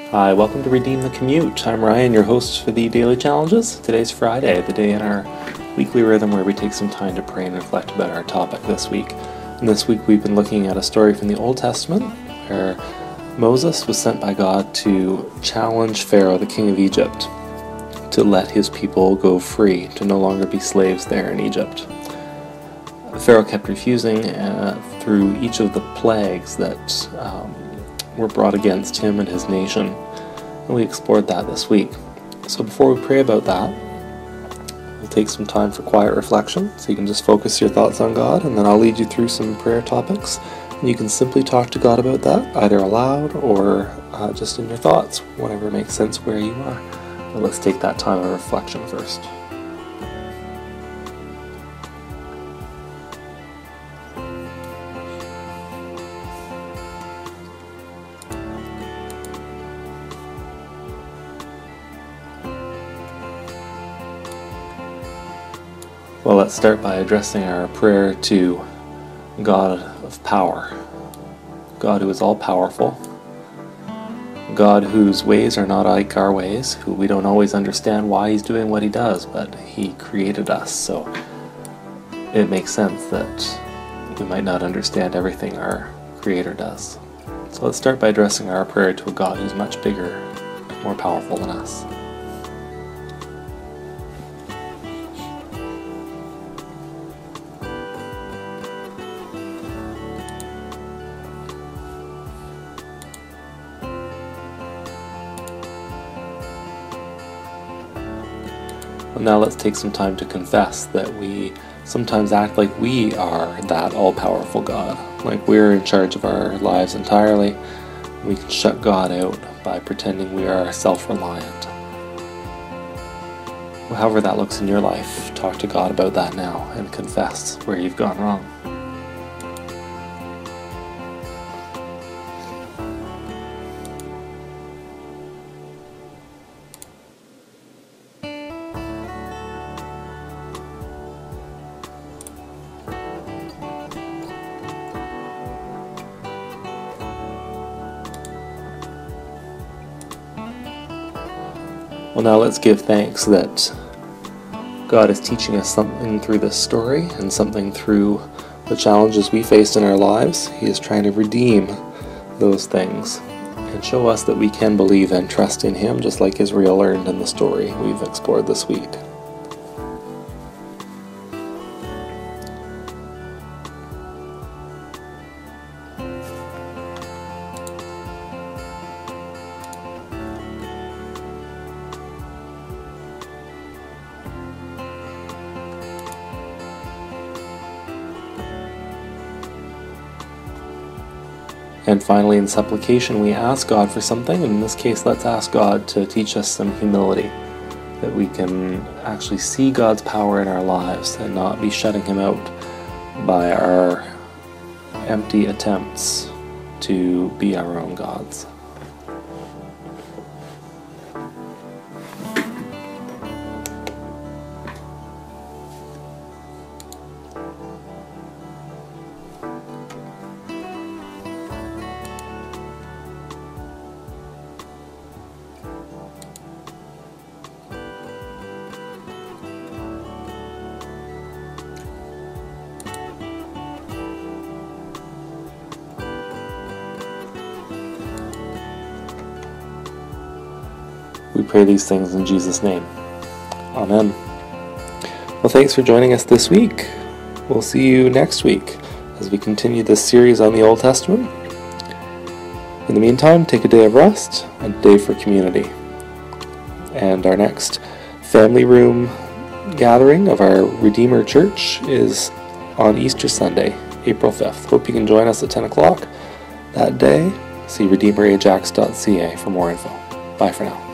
Hi, welcome to Redeem the Commute. I'm Ryan, your host for the Daily Challenges. Today's Friday, the day in our weekly rhythm where we take some time to pray and reflect about our topic this week. And this week we've been looking at a story from the Old Testament where Moses was sent by God to challenge Pharaoh, the king of Egypt, to let his people go free, to no longer be slaves there in Egypt. Pharaoh kept refusing through each of the plagues that were brought against him and his nation, and we explored that this week. So before we pray about that, we'll take some time for quiet reflection, so you can just focus your thoughts on God, and then I'll lead you through some prayer topics, and you can simply talk to God about that, either aloud or just in your thoughts, whatever makes sense where you are. But let's take that time of reflection first. Well, let's start by addressing our prayer to God of power, God who is all-powerful, God whose ways are not like our ways, who we don't always understand why He's doing what He does, but He created us, so it makes sense that we might not understand everything our Creator does. So let's start by addressing our prayer to a God who's much bigger, more powerful than us. Now let's take some time to confess that we sometimes act like we are that all-powerful God, like we're in charge of our lives entirely. We can shut God out by pretending we are self-reliant. However that looks in your life, talk to God about that now and confess where you've gone wrong. Well, now let's give thanks that God is teaching us something through this story and something through the challenges we faced in our lives. He is trying to redeem those things and show us that we can believe and trust in Him, just like Israel learned in the story we've explored this week. And finally, in supplication, we ask God for something, and in this case, let's ask God to teach us some humility, that we can actually see God's power in our lives and not be shutting Him out by our empty attempts to be our own gods. We pray these things in Jesus' name. Amen. Well, thanks for joining us this week. We'll see you next week as we continue this series on the Old Testament. In the meantime, take a day of rest and a day for community. And our next family room gathering of our Redeemer Church is on Easter Sunday, April 5th. Hope you can join us at 10 o'clock that day. See redeemerajax.ca for more info. Bye for now.